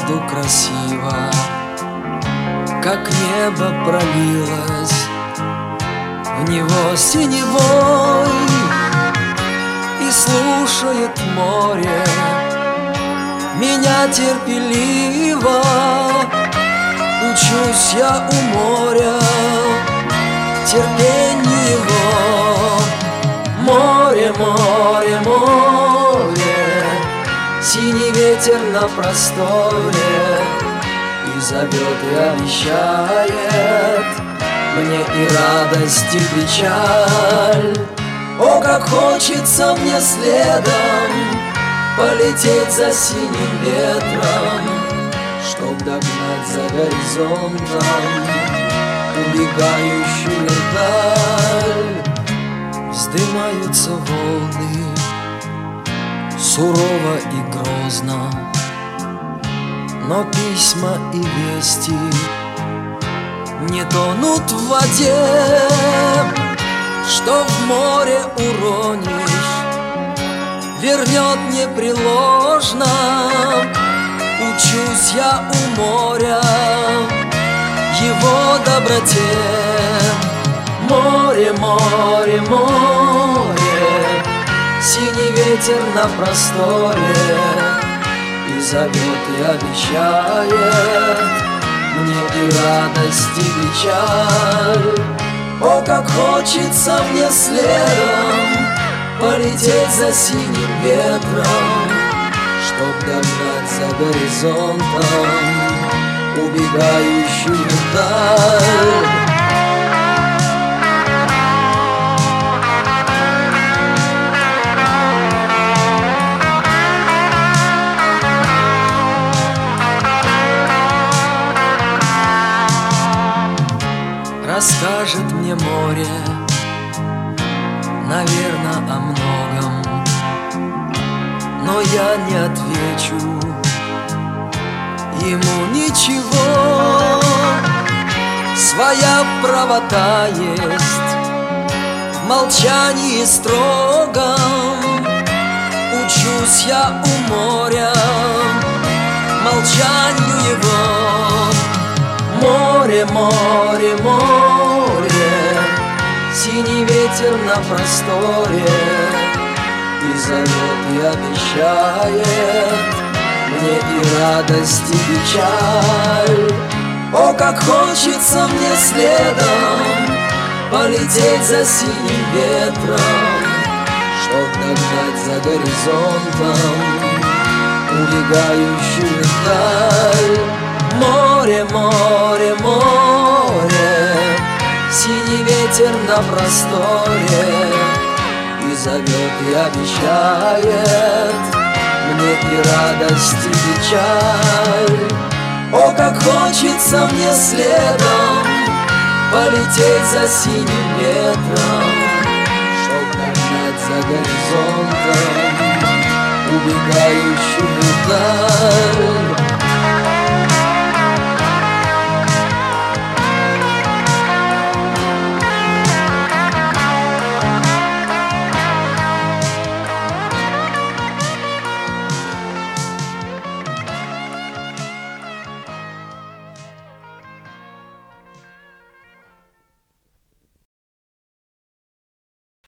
вправду красиво, как небо пролилось в него синевой, и слушает море меня терпеливо. Учусь я у моря терпению его. Море, море, море, синий ветер на просторе, и зовет и обещает мне и радость, и печаль. О, как хочется мне следом полететь за синим ветром, чтоб догнать за горизонтом убегающую даль. Вздымаются волны сурово и грозно, но письма и вести не тонут в воде. Что в море уронишь, вернет непреложно. Учусь я у моря его доброте. Море, море, море, синий ветер на просторе, и зовет и обещает мне и радость, и печаль. О, как хочется мне следом полететь за синим ветром, чтоб догнать за горизонтом убегающую даль. Расскажет мне море, наверно, о многом, но я не отвечу ему ничего. Своя правота есть в молчании строгом. Учусь я у моря молчанию его. Море, море, море, синий ветер на просторе, и зовет и обещает мне и радость, и печаль. О, как хочется мне следом полететь за синим ветром, чтоб догнать за горизонтом убегающую даль. Море, море, море, синий ветер на просторе, и зовет и обещает мне и радость, и печаль. О, как хочется мне следом полететь за синим ветром, чтоб догнать за горизонтом убегающую даль.